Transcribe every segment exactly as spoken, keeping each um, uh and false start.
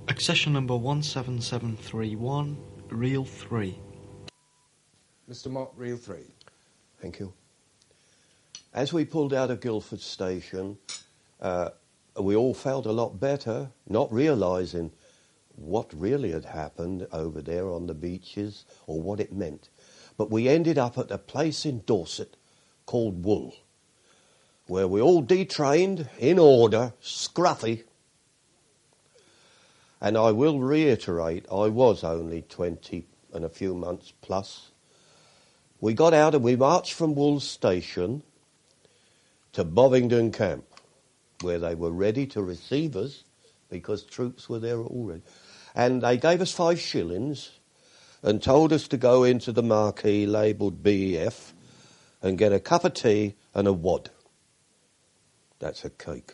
Accession number one seven seven three one, Reel three. Mister Mott, Reel three. Thank you. As we pulled out of Guildford Station, uh, we all felt a lot better, not realising what really had happened over there on the beaches or what it meant. But we ended up at a place in Dorset called Wool, where we all detrained, in order, scruffy. And I will reiterate, I was only twenty and a few months plus. We got out and we marched from Wool Station to Bovingdon Camp, where they were ready to receive us because troops were there already. And they gave us five shillings and told us to go into the marquee labelled B E F and get a cup of tea and a wad. That's a cake.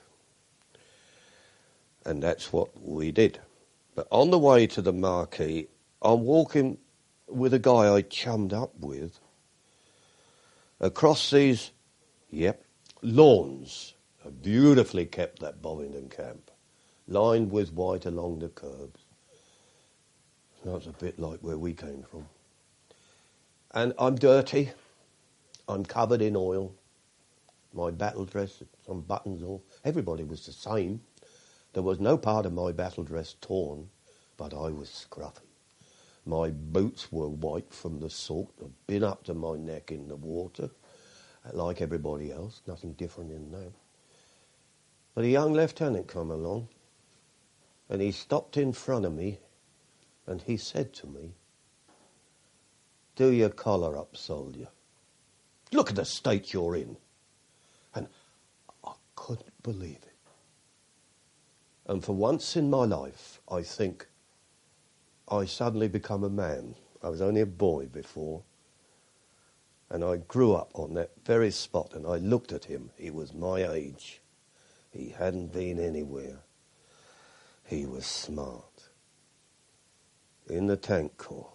And that's what we did. But on the way to the marquee, I'm walking with a guy I chummed up with across these, yep, lawns, beautifully kept, that Bovingdon Camp, lined with white along the curbs. That's a bit like where we came from. And I'm dirty. I'm covered in oil. My battle dress, some buttons off. Everybody was the same. There was no part of my battle dress torn, but I was scruffy. My boots were white from the salt. I'd been up to my neck in the water, like everybody else. Nothing different in that. But a young lieutenant come along, and he stopped in front of me, and he said to me, "Do your collar up, soldier. Look at the state you're in." And I couldn't believe it. And for once in my life, I think I suddenly become a man. I was only a boy before. And I grew up on that very spot, and I looked at him. He was my age. He hadn't been anywhere. He was smart. In the tank corps.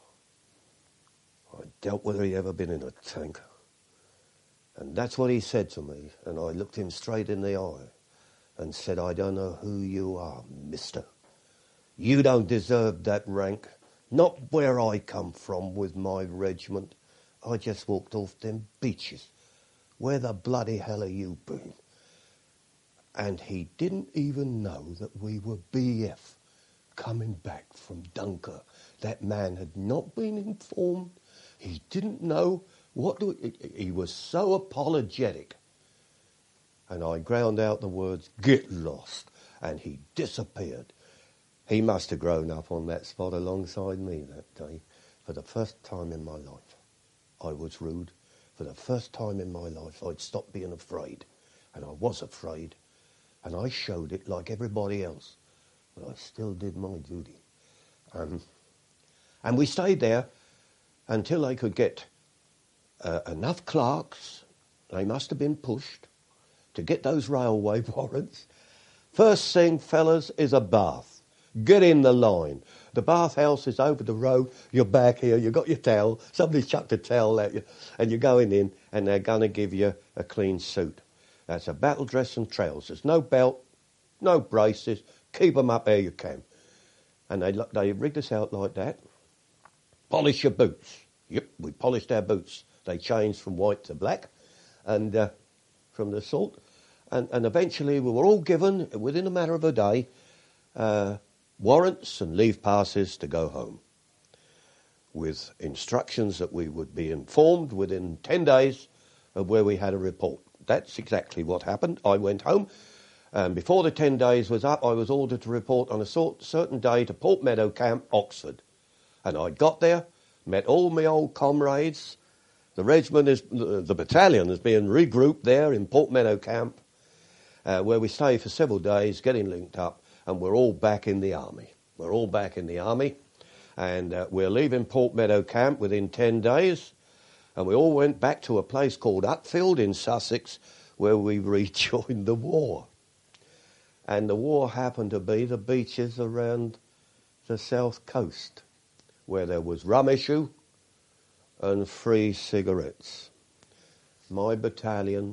I doubt whether he'd ever been in a tank. And that's what he said to me, and I looked him straight in the eye and said, "I don't know who you are, mister. You don't deserve that rank. Not where I come from with my regiment. I just walked off them beaches. Where the bloody hell have you been?" And he didn't even know that we were B E F coming back from Dunkirk. That man had not been informed. He didn't know what to... He was so apologetic. And I ground out the words, "Get lost," and he disappeared. He must have grown up on that spot alongside me that day. For the first time in my life, I was rude. For the first time in my life, I'd stopped being afraid. And I was afraid. And I showed it like everybody else. But I still did my duty. Um, and we stayed there until they could get uh, enough clerks. They must have been pushed to get those railway warrants. First thing, fellas, is a bath. Get in the line. The bathhouse is over the road. You're back here. You've got your towel. Somebody's chucked a towel at you. And you're going in, and they're going to give you a clean suit. That's a battle dress and trousers. No belt, no braces. Keep them up there you can. And they, they rigged us out like that. Polish your boots. Yep, we polished our boots. They changed from white to black. And... Uh, from the salt, and, and eventually we were all given, within a matter of a day, uh, warrants and leave passes to go home, with instructions that we would be informed within ten days of where we had a report. That's exactly what happened. I went home, and before the ten days was up, I was ordered to report on a sort, certain day to Port Meadow Camp, Oxford. And I got there, met all my old comrades. The regiment is, the battalion is being regrouped there in Port Meadow Camp, uh, where we stay for several days, getting linked up, and we're all back in the army. We're all back in the army, and uh, we're leaving Port Meadow Camp within ten days, and we all went back to a place called Utfield in Sussex, where we rejoined the war. And the war happened to be the beaches around the south coast, where there was rum issue, and free cigarettes. My battalion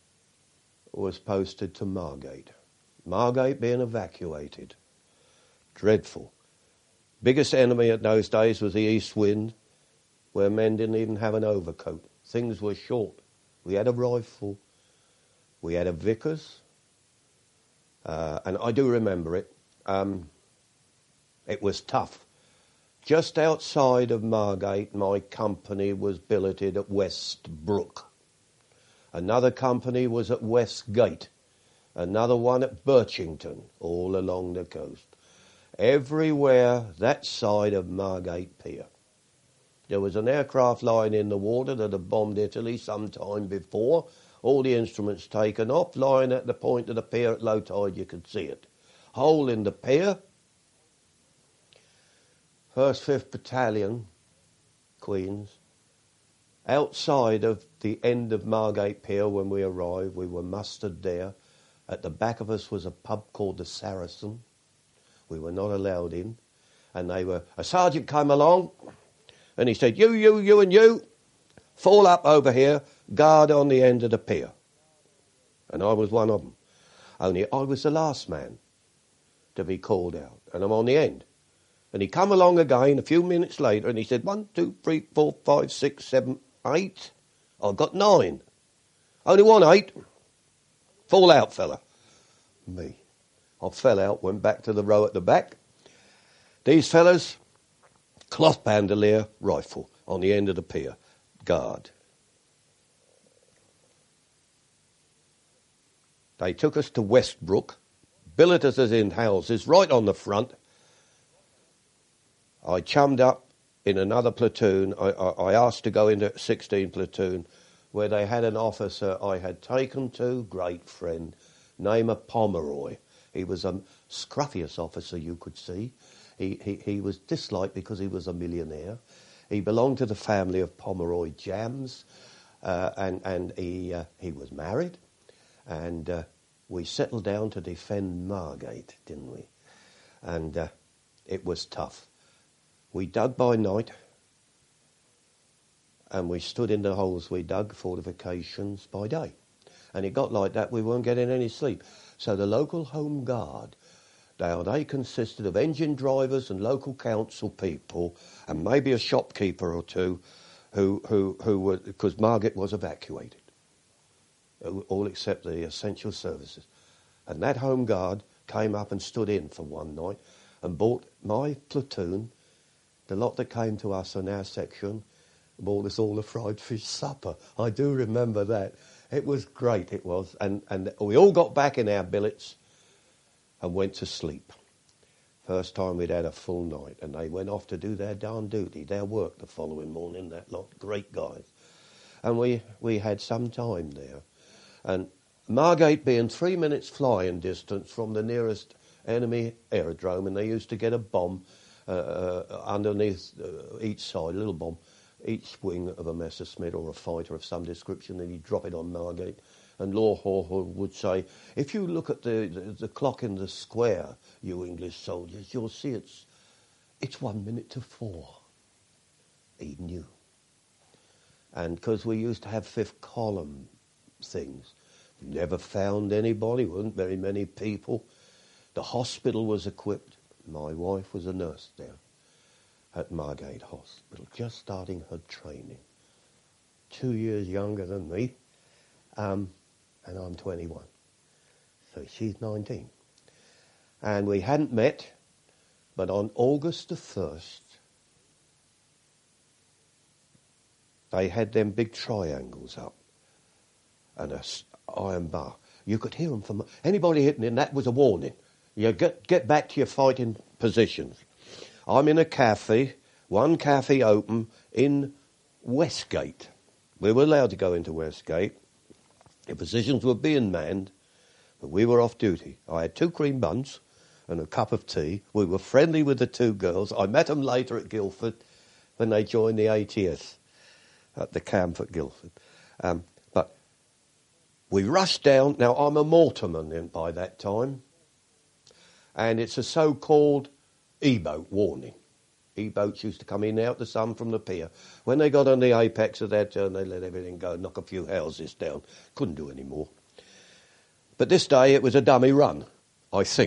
was posted to Margate. Margate being evacuated. Dreadful. Biggest enemy at those days was the east wind, where men didn't even have an overcoat. Things were short. We had a rifle. We had a Vickers. Uh, and I do remember it. Um, it was tough. Just outside of Margate, my company was billeted at Westbrook. Another company was at Westgate. Another one at Birchington, all along the coast. Everywhere that side of Margate Pier. There was an aircraft lying in the water that had bombed Italy some time before. All the instruments taken off, lying at the point of the pier at low tide, you could see it. Hole in the pier. First, Fifth Battalion, Queens. Outside of the end of Margate Pier when we arrived, we were mustered there. At the back of us was a pub called the Saracen. We were not allowed in. And they were, a sergeant came along and he said, you, you, you and you, fall up over here, guard on the end of the pier. And I was one of them. Only I was the last man to be called out. And I'm on the end. And he come along again a few minutes later and he said, one, two, three, four, five, six, seven, eight. I've got nine. Only one eight. Fall out, fella. Me. I fell out, went back to the row at the back. These fellas, cloth bandolier, rifle on the end of the pier. Guard. They took us to Westbrook, billeted us in houses right on the front. I chummed up in another platoon. I, I, I asked to go into sixteen platoon, where they had an officer I had taken to, great friend, name of Pomeroy. He was a scruffiest officer you could see. He, he, he was disliked because he was a millionaire. He belonged to the family of Pomeroy Jams, uh, and, and he, uh, he was married. And uh, we settled down to defend Margate, didn't we? And uh, it was tough. We dug by night, and we stood in the holes we dug, fortifications, by day. And it got like that, we weren't getting any sleep. So the local home guard, now they consisted of engine drivers and local council people, and maybe a shopkeeper or two, who, who, who were, because Margate was evacuated. All except the essential services. And that home guard came up and stood in for one night and bought my platoon, the lot that came to us in our section, bought us all a fried fish supper. I do remember that. It was great, it was. And, and we all got back in our billets and went to sleep. First time we'd had a full night, and they went off to do their darn duty, their work the following morning, that lot, great guys. And we, we had some time there. And Margate being three minutes flying distance from the nearest enemy aerodrome, and they used to get a bomb uh, uh, underneath uh, each side, a little bomb, each wing of a Messerschmitt or a fighter of some description, and he'd drop it on Margate. And Lord Hawthorne would say, if you look at the, the, the clock in the square, you English soldiers, you'll see it's, it's one minute to four. He knew. And because we used to have fifth column things, never found anybody, weren't very many people. The hospital was equipped. My wife was a nurse there at Margate Hospital, just starting her training. Two years younger than me, um, and I'm twenty-one. So she's nineteen. And we hadn't met, but on August the first, they had them big triangles up and a iron bar. You could hear them from anybody hitting in. That was a warning. You get get back to your fighting positions. I'm in a cafe, one cafe open in Westgate. We were allowed to go into Westgate. The positions were being manned, but we were off duty. I had two cream buns and a cup of tea. We were friendly with the two girls. I met them later at Guildford when they joined the A T S at the camp at Guildford. Um, but we rushed down. Now, I'm a mortarman in, by that time, and it's a so-called E-boat warning. E-boats used to come in and out the sun from the pier. When they got on the apex of their turn, they let everything go, knock a few houses down. Couldn't do any more. But this day it was a dummy run, I think.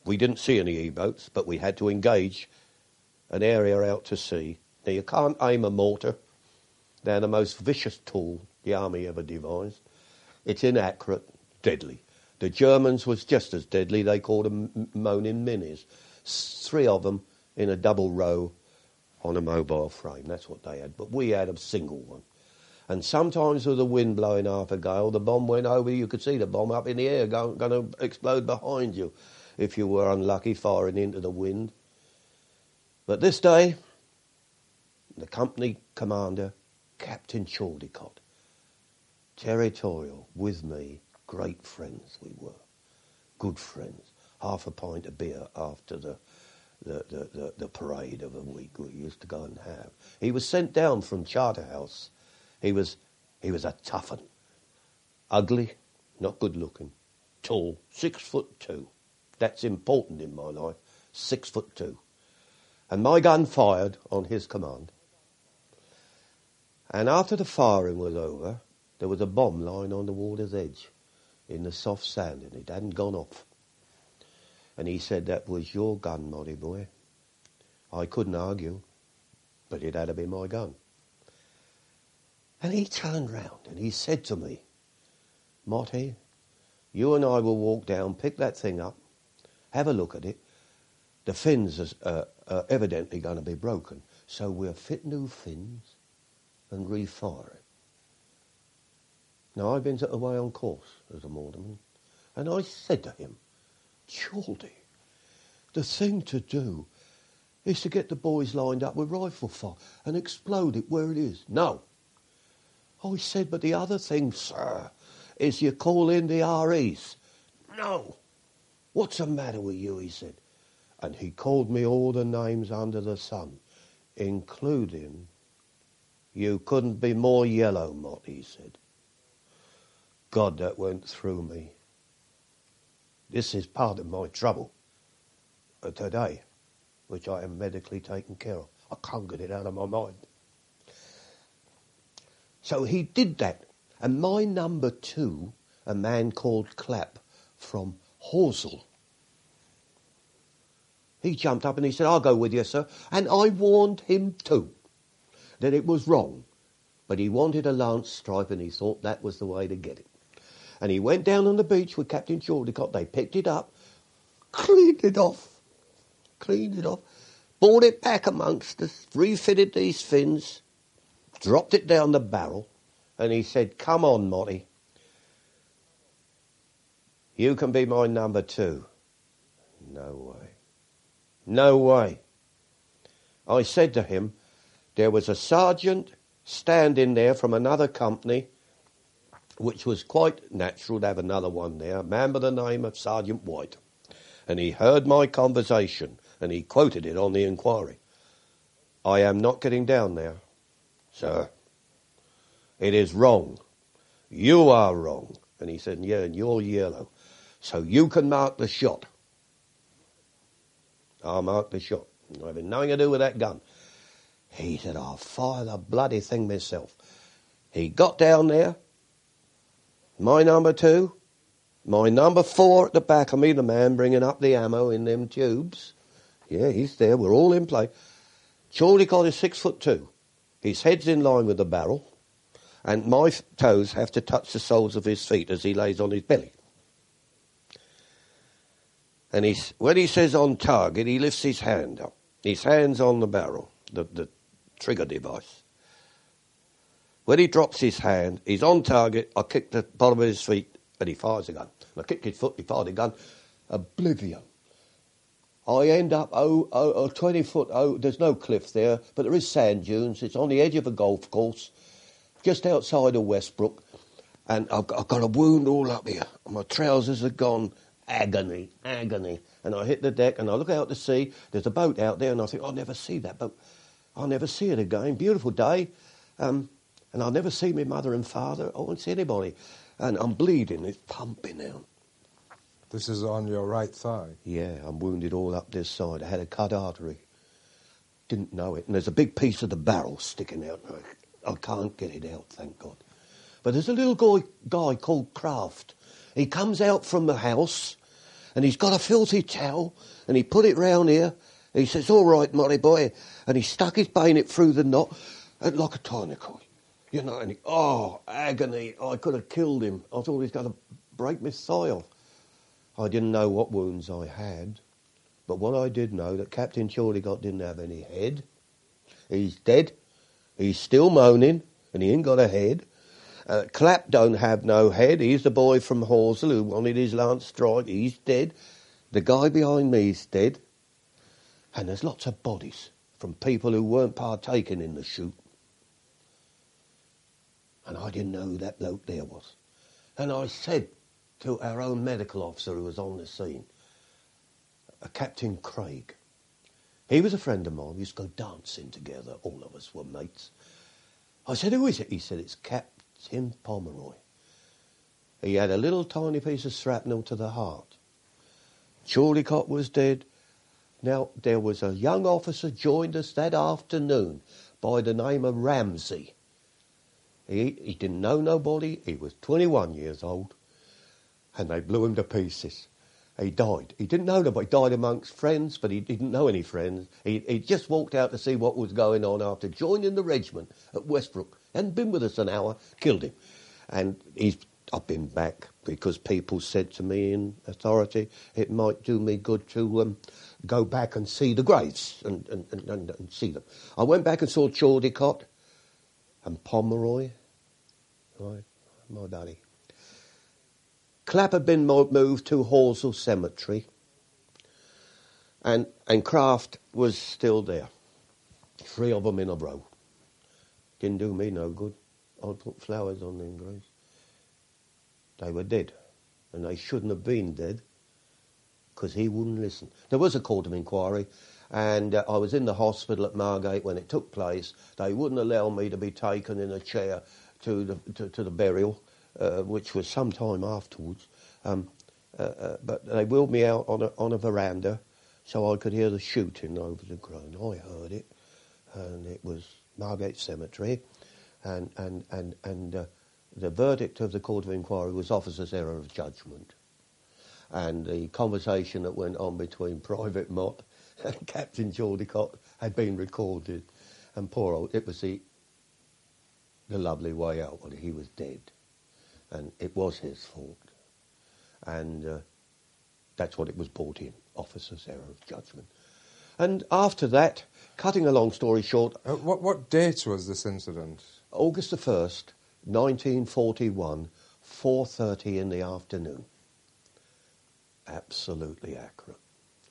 We didn't see any E-boats, but we had to engage an area out to sea. Now, you can't aim a mortar. They're the most vicious tool the army ever devised. It's inaccurate, deadly. The Germans was just as deadly. They called them moaning minis. Three of them in a double row on a mobile frame. That's what they had. But we had a single one. And sometimes with the wind blowing half a gale, the bomb went over. You could see the bomb up in the air going, going to explode behind you if you were unlucky firing into the wind. But this day, the company commander, Captain Chaldicott, territorial, with me, great friends we were, good friends, half a pint of beer after the the, the, the, the parade of a week we used to go and have. He was sent down from Charterhouse. He was, he was a tough un, ugly, not good looking, tall, six foot two. That's important in my life, six foot two. And my gun fired on his command. And after the firing was over, there was a bomb lying on the water's edge in the soft sand, and it hadn't gone off. And he said, that was your gun, Motty boy. I couldn't argue, but it had to be my gun. And he turned round and he said to me, Motty, you and I will walk down, pick that thing up, have a look at it. The fins are, uh, are evidently going to be broken, so we'll fit new fins and refire it. Now, I've been away on course as a mortarman, and I said to him, Chaldy, the thing to do is to get the boys lined up with rifle fire and explode it where it is. No. I said, but the other thing, sir, is you call in the R Es. No. What's the matter with you, he said. And he called me all the names under the sun, including, you couldn't be more yellow, Mott, he said. God, that went through me. This is part of my trouble uh, today, which I am medically taken care of. I can't get it out of my mind. So he did that. And my number two, a man called Clapp from Horsell, he jumped up and he said, I'll go with you, sir. And I warned him too that it was wrong. But he wanted a lance stripe and he thought that was the way to get it. And he went down on the beach with Captain Chaldicott. They picked it up, cleaned it off, cleaned it off, brought it back amongst us, refitted these fins, dropped it down the barrel, and he said, come on, Motty. You can be my number two. No way. No way. I said to him, there was a sergeant standing there from another company, which was quite natural to have another one there, a man by the name of Sergeant White. And he heard my conversation, and he quoted it on the inquiry. I am not getting down there, sir. It is wrong. You are wrong. And he said, yeah, and you're yellow. So you can mark the shot. I'll mark the shot. I have nothing to do with that gun. He said, I'll fire the bloody thing myself. He got down there. My number two, my number four at the back of me, the man bringing up the ammo in them tubes. Yeah, he's there. We're all in play. Chaldicott is six foot two. His head's in line with the barrel, and my toes have to touch the soles of his feet as he lays on his belly. And he's, when he says on target, he lifts his hand up. His hand's on the barrel, the, the trigger device. When he drops his hand, he's on target. I kick the bottom of his feet, and he fires the gun. I kick his foot, he fired the gun. Oblivion. I end up oh, oh, oh, twenty foot. Oh, there's no cliff there, but there is sand dunes. It's on the edge of a golf course, just outside of Westbrook, and I've, I've got a wound all up here. My trousers are gone. Agony, agony. And I hit the deck, and I look out to sea. There's a boat out there, and I think, I'll never see that boat. I'll never see it again. Beautiful day. Um, and I'll never see my mother and father. I won't see anybody. And I'm bleeding. It's pumping out. This is on your right thigh? Yeah, I'm wounded all up this side. I had a cut artery. Didn't know it. And there's a big piece of the barrel sticking out. I can't get it out, thank God. But there's a little guy, guy called Kraft. He comes out from the house, and he's got a filthy towel, and he put it round here. He says, all right, Murray boy. And he stuck his bayonet through the knot, and like a tourniquet. You know, and he, oh, agony. I could have killed him. I thought he was going to break my thigh off. I didn't know what wounds I had, but what I did know, that Captain Chaldicott didn't have any head. He's dead. He's still moaning, and he ain't got a head. Uh, Clapp don't have no head. He's the boy from Horsell who wanted his lance strike. He's dead. The guy behind me's dead. And there's lots of bodies from people who weren't partaking in the shoot. And I didn't know who that bloke there was. And I said to our own medical officer who was on the scene, a Captain Craig. He was a friend of mine. We used to go dancing together. All of us were mates. I said, who is it? He said, it's Captain Pomeroy. He had a little tiny piece of shrapnel to the heart. Chaldicott was dead. Now, there was a young officer joined us that afternoon by the name of Ramsey. He, he didn't know nobody. He was twenty-one years old. And they blew him to pieces. He died. He didn't know nobody. He died amongst friends, but he didn't know any friends. He, he just walked out to see what was going on after joining the regiment at Westbrook. Hadn't been with us an hour, killed him. And he's, I've been back because people said to me in authority, it might do me good to um, go back and see the graves and, and, and, and, and see them. I went back and saw Chaldicott and Pomeroy, right, my buddy. Clapp had been moved to Horsell Cemetery, and and Kraft was still there. Three of them in a row. Didn't do me no good. I'd put flowers on them graves. They were dead, and they shouldn't have been dead, because he wouldn't listen. There was a court of inquiry, and uh, I was in the hospital at Margate when it took place. They wouldn't allow me to be taken in a chair to the to, to the burial. Uh, which was some time afterwards, um, uh, uh, but they wheeled me out on a, on a veranda so I could hear the shooting over the ground. I heard it, and it was Margate Cemetery, and and and and uh, the verdict of the Court of Inquiry was officer's error of judgment, and the conversation that went on between Private Mott and Captain Chaldicott had been recorded, and poor old, it was the the lovely way out when he was dead. And it was his fault. And uh, that's what it was brought in, officer's error of judgment. And after that, cutting a long story short... Uh, what, what date was this incident? August the first, nineteen forty-one, four thirty in the afternoon. Absolutely accurate.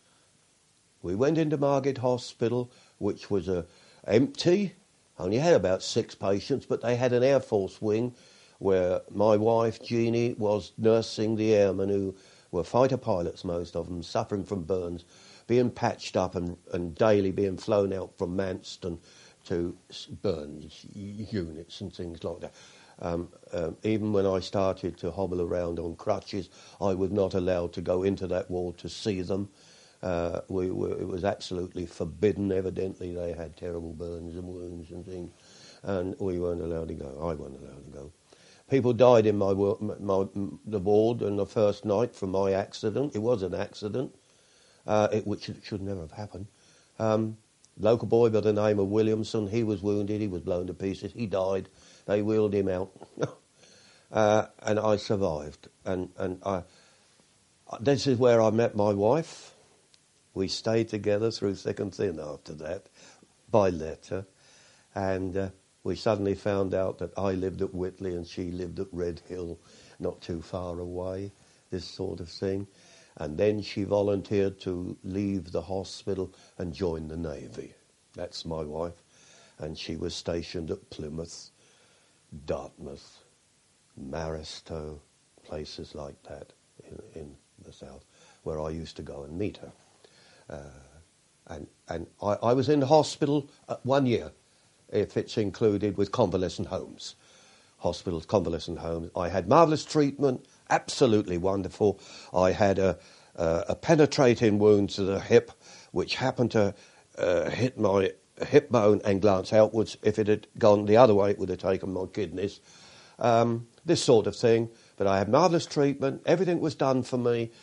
We went into Margate Hospital, which was uh, empty. Only had about six patients, but they had an Air Force wing where my wife, Jeannie, was nursing the airmen who were fighter pilots, most of them, suffering from burns, being patched up and, and daily being flown out from Manston to burns units and things like that. Um, um, even when I started to hobble around on crutches, I was not allowed to go into that ward to see them. Uh, we were, it was absolutely forbidden. Evidently, they had terrible burns and wounds and things, and we weren't allowed to go. I wasn't allowed to go. People died in my, my, my the ward on the first night from my accident. It was an accident, uh, it, which should never have happened. Um, local boy by the name of Williamson, he was wounded, he was blown to pieces, he died. They wheeled him out, uh, and I survived. And, and I, this is where I met my wife. We stayed together through thick and thin after that, by letter, and... Uh, We suddenly found out that I lived at Whitley and she lived at Red Hill, not too far away, this sort of thing. And then she volunteered to leave the hospital and join the Navy. That's my wife. And she was stationed at Plymouth, Dartmouth, Maristow, places like that in, in the south, where I used to go and meet her. Uh, and and I, I was in the hospital uh, one year, if it's included with convalescent homes. Hospitals, convalescent homes. I had marvellous treatment, absolutely wonderful. I had a, a, a penetrating wound to the hip, which happened to uh, hit my hip bone and glance outwards. If it had gone the other way, it would have taken my kidneys. Um, this sort of thing. But I had marvellous treatment. Everything was done for me.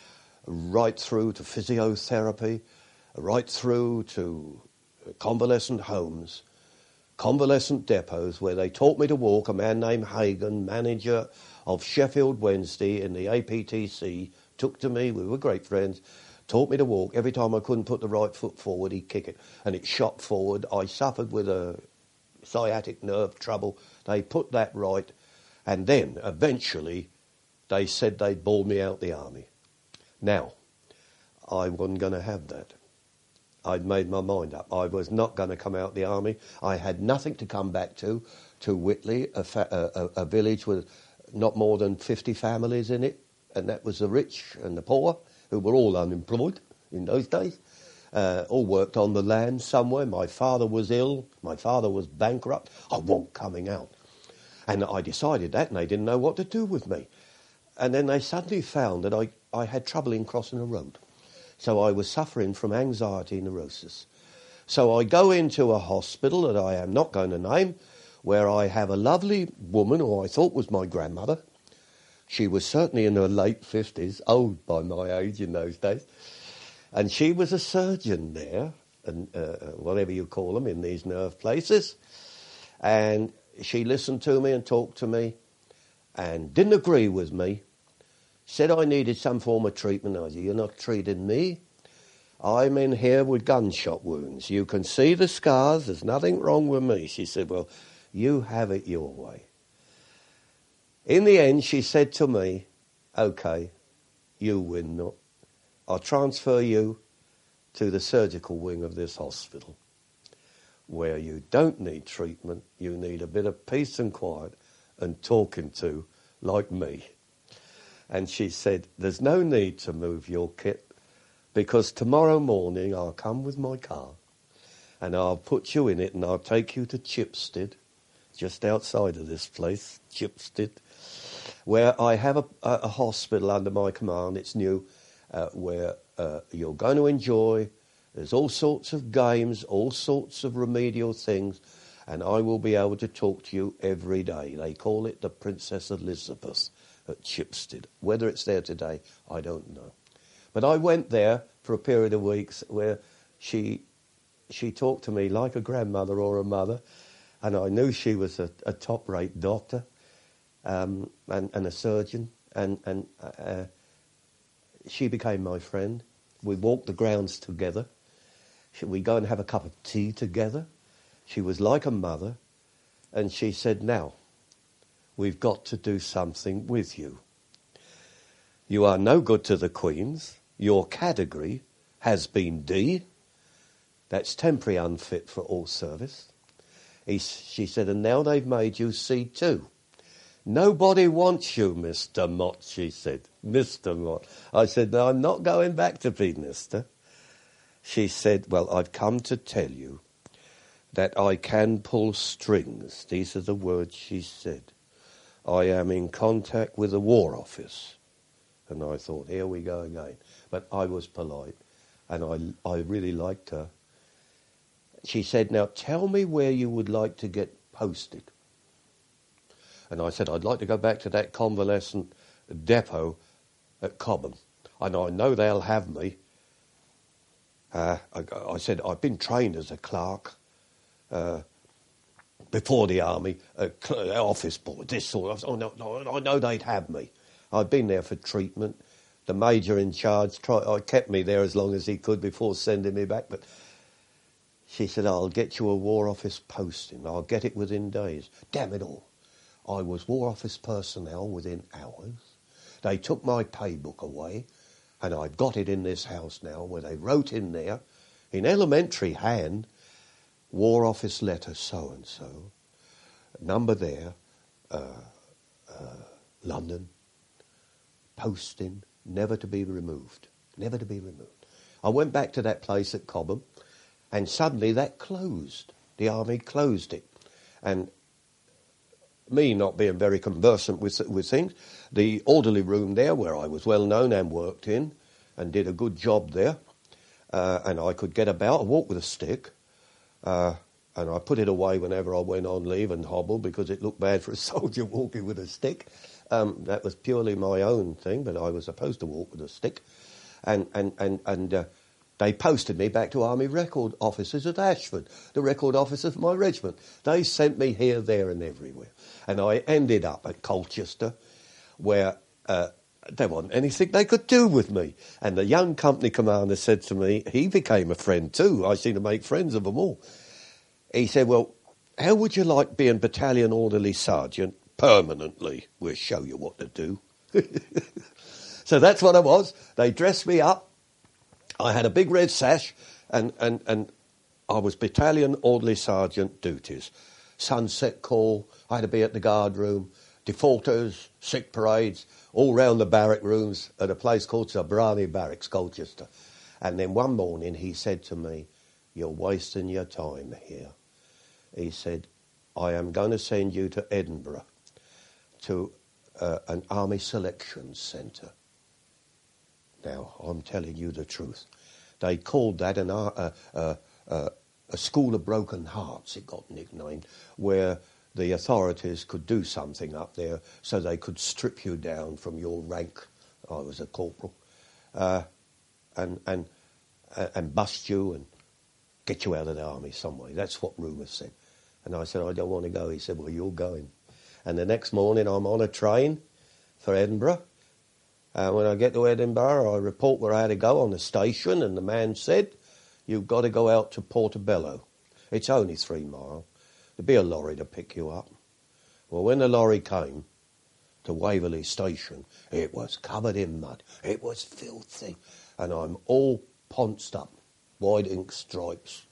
right through to physiotherapy, right through to convalescent homes, convalescent depots, where they taught me to walk. A man named Hagan, manager of Sheffield Wednesday in the A P T C, took to me, we were great friends, taught me to walk. Every time I couldn't put the right foot forward, he'd kick it, and it shot forward. I suffered with a sciatic nerve trouble. They put that right, and then eventually they said they'd ball me out the army. Now, I wasn't going to have that. I'd made my mind up. I was not going to come out the army. I had nothing to come back to, to Whitley, a, fa- a, a village with not more than fifty families in it, and that was the rich and the poor, who were all unemployed in those days, uh, all worked on the land somewhere. My father was ill. My father was bankrupt. I wasn't coming out. And I decided that, and they didn't know what to do with me. And then they suddenly found that I, I had trouble in crossing a road. So I was suffering from anxiety neurosis. So I go into a hospital that I am not going to name, where I have a lovely woman who I thought was my grandmother. She was certainly in her late fifties, old by my age in those days. And she was a surgeon there, and uh, whatever you call them in these nerve places. And she listened to me and talked to me and didn't agree with me. Said I needed some form of treatment. I said, you're not treating me. I'm in here with gunshot wounds. You can see the scars. There's nothing wrong with me. She said, well, you have it your way. In the end, she said to me, OK, you win. Not. I'll transfer you to the surgical wing of this hospital, where you don't need treatment. You need a bit of peace and quiet and talking to like me. And she said, there's no need to move your kit, because tomorrow morning I'll come with my car and I'll put you in it and I'll take you to Chipstead, just outside of this place, Chipstead, where I have a, a, a hospital under my command. It's new, uh, where uh, you're going to enjoy. There's all sorts of games, all sorts of remedial things, and I will be able to talk to you every day. They call it the Princess Elizabeth at Chipstead. Whether it's there today, I don't know. But I went there for a period of weeks where she she talked to me like a grandmother or a mother, and I knew she was a, a top-rate doctor um, and, and a surgeon, and, and uh, she became my friend. We walked the grounds together. We go and have a cup of tea together. She was like a mother, and she said, now, we've got to do something with you. You are no good to the Queen's. Your category has been D. That's temporary unfit for all service. He, she said, and now they've made you C two. Nobody wants you, Mister Mott, she said. Mister Mott. I said, no, I'm not going back to be Mister She said, well, I've come to tell you that I can pull strings. These are the words she said. I am in contact with the War Office. And I thought, here we go again. But I was polite, and I, I really liked her. She said, now tell me where you would like to get posted. And I said, I'd like to go back to that convalescent depot at Cobham. And I know they'll have me. Uh, I, I said, I've been trained as a clerk. Uh, Before the army, uh, office boy, this sort of, oh no, no, I know they'd have me. I'd been there for treatment. The major in charge tried, I kept me there as long as he could before sending me back. But she said, I'll get you a War Office posting. I'll get it within days. Damn it all. I was War Office personnel within hours. They took my pay book away, and I've got it in this house now, where they wrote in there, in elementary hand, War Office letter so-and-so, number there, uh, uh, London, posting, never to be removed, never to be removed. I went back to that place at Cobham, and suddenly that closed. The army closed it. And me not being very conversant with, with things, the orderly room there, where I was well known and worked in, and did a good job there, uh, and I could get about, I walked with a stick, Uh, and I put it away whenever I went on leave and hobbled, because it looked bad for a soldier walking with a stick. Um, that was purely my own thing, but I was supposed to walk with a stick. and and and and uh, they posted me back to Army Record Officers at Ashford, the record officer of my regiment. They sent me here, there, and everywhere, and I ended up at Colchester, where uh, there wasn't anything they could do with me. And the young company commander said to me, he became a friend too. I seem to make friends of them all. He said, "Well, how would you like being battalion orderly sergeant permanently? We'll show you what to do." So that's what I was. They dressed me up. I had a big red sash, and, and, and I was battalion orderly sergeant duties. Sunset call, I had to be at the guard room, defaulters, sick parades, all round the barrack rooms at a place called Sobrani Barracks, Colchester. And then one morning he said to me, "You're wasting your time here." He said, "I am going to send you to Edinburgh, to uh, an army selection centre." Now, I'm telling you the truth. They called that an, uh, uh, uh, a school of broken hearts, it got nicknamed, where the authorities could do something up there so they could strip you down from your rank. I was a corporal. Uh, and, and, uh, and bust you and get you out of the army some way. That's what rumours said. And I said, "I don't want to go." He said, "Well, you're going." And the next morning I'm on a train for Edinburgh. And when I get to Edinburgh, I report where I had to go on the station, and the man said, "You've got to go out to Portobello. It's only three mile. There'll be a lorry to pick you up." Well, when the lorry came to Waverley Station, it was covered in mud. It was filthy. And I'm all ponced up, white ink stripes,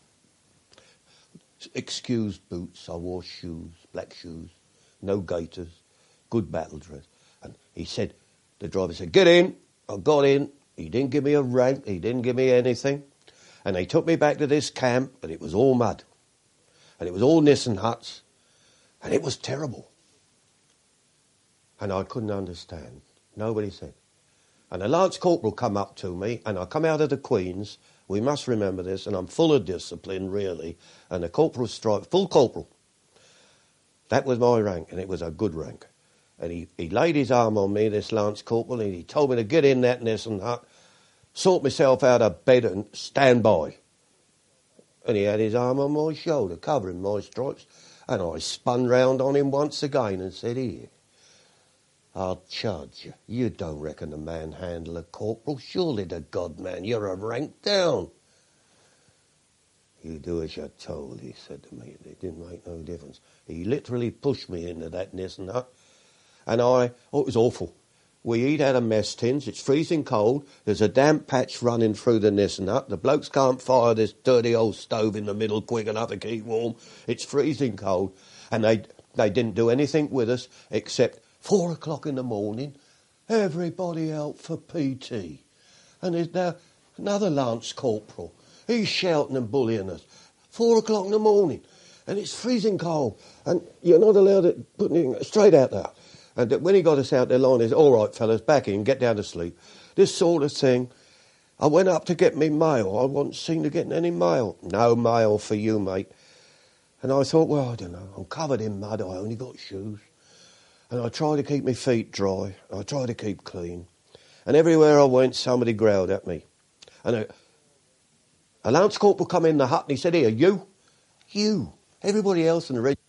excused boots. I wore shoes, black shoes, no gaiters, good battle dress. And he said, the driver said, "Get in." I got in. He didn't give me a rank. He didn't give me anything. And they took me back to this camp, and it was all mud. And it was all Nissen huts. And it was terrible. And I couldn't understand. Nobody said. And a Lance Corporal come up to me, and I come out of the Queen's. We must remember this, and I'm full of discipline, really. And the corporal stripe, full corporal. That was my rank, and it was a good rank. And he, he laid his arm on me, this Lance Corporal, and he told me to get in that Nissen hut, sort myself out of bed and stand by. And he had his arm on my shoulder, covering my stripes. And I spun round on him once again and said, "Here, I'll charge you. You don't reckon a manhandle a corporal? Surely to God, man, you're a rank down." "You do as you're told," he said to me. It didn't make no difference. He literally pushed me into that Nissen hut. And I, oh, it was awful. We eat out of mess tins. It's freezing cold. There's a damp patch running through the Nissen hut. The blokes can't fire this dirty old stove in the middle quick enough to keep warm. It's freezing cold. And they they didn't do anything with us except four o'clock in the morning, everybody out for P T. And there's now another Lance Corporal. He's shouting and bullying us. Four o'clock in the morning. And it's freezing cold. And you're not allowed to put anything straight out there. And when he got us out there, line is, "All right, fellas, back in, get down to sleep." This sort of thing. I went up to get me mail. I wasn't seen to get any mail. "No mail for you, mate." And I thought, well, I don't know. I'm covered in mud. I only got shoes. And I tried to keep my feet dry. I tried to keep clean. And everywhere I went, somebody growled at me. And a, a Lance Corporal come in the hut and he said, "Here, you, you." Everybody else in the regiment